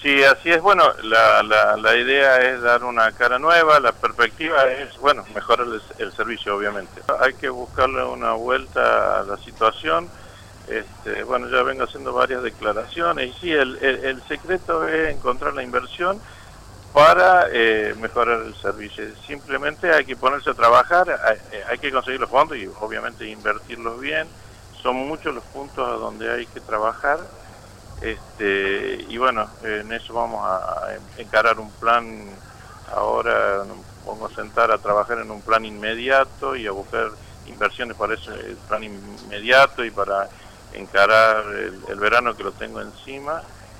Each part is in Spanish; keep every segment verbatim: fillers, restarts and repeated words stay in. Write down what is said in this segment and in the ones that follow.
Sí, así es. Bueno, la, la, la idea es dar una cara nueva, la perspectiva es, bueno, mejorar el, el servicio, obviamente. Hay que buscarle una vuelta a la situación. Este, bueno, ya vengo haciendo varias declaraciones y sí, el, el, el secreto es encontrar la inversión para eh, mejorar el servicio. Simplemente hay que ponerse a trabajar, hay, hay que conseguir los fondos y obviamente invertirlos bien. Son muchos los puntos a donde hay que trabajar. Este, y bueno, en eso vamos a encarar un plan. Ahora nos vamos a sentar a trabajar en un plan inmediato y a buscar inversiones para ese plan inmediato y para encarar el, el verano que lo tengo encima,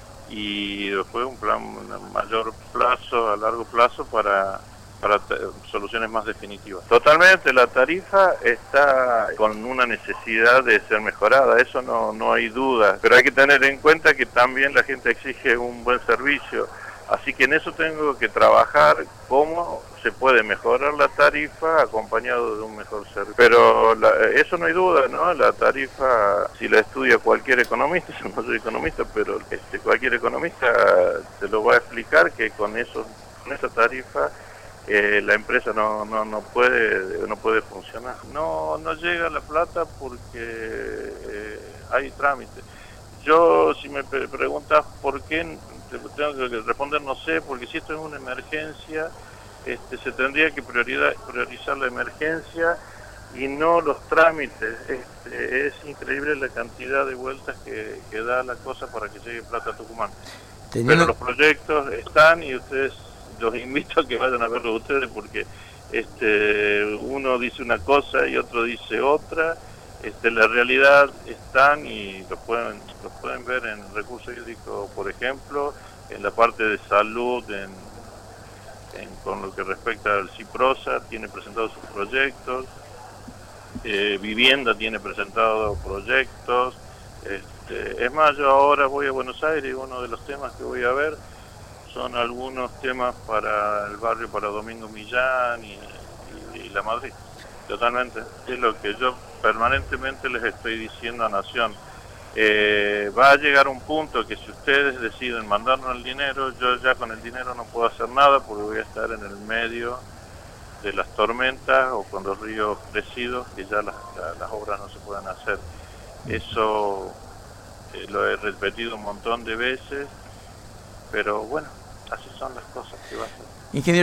y después un plan a mayor plazo, a largo plazo, para para soluciones más definitivas. Totalmente, la tarifa está con una necesidad de ser mejorada, eso no, no hay duda, pero hay que tener en cuenta que también la gente exige un buen servicio, así que en eso tengo que trabajar cómo se puede mejorar la tarifa acompañado de un mejor servicio. Pero la, eso no hay duda, ¿no? La tarifa, si la estudia cualquier economista, yo no soy economista, pero este, cualquier economista te lo va a explicar que con, eso, con esa tarifa Eh, la empresa no, no, no puede no puede funcionar. No, no llega la plata porque eh, hay trámites. Yo, si me preguntas por qué, te tengo que responder no sé, porque si esto es una emergencia, este, se tendría que prioridad, priorizar la emergencia y no los trámites. Este, es increíble la cantidad de vueltas que, que da la cosa para que llegue plata a Tucumán. Teniendo... Pero los proyectos están y ustedes, los invito a que vayan a verlos ustedes, porque este uno dice una cosa y otro dice otra. Este, la realidad están y lo pueden lo pueden ver en recursos hídricos, por ejemplo, en la parte de salud, en, en con lo que respecta al CIPROSA, tiene presentados sus proyectos, eh, vivienda tiene presentados proyectos. Este, es más, yo ahora voy a Buenos Aires y uno de los temas que voy a ver son algunos temas para el barrio, para Domingo Millán y, y, y La Madrid. Totalmente, es lo que yo permanentemente les estoy diciendo a Nación. Eh, va a llegar un punto que si ustedes deciden mandarnos el dinero, yo ya con el dinero no puedo hacer nada porque voy a estar en el medio de las tormentas o con los ríos crecidos, que ya las, las, las obras no se pueden hacer. Eso eh, lo he repetido un montón de veces, pero bueno, así son las cosas que va a ser. Ingeniero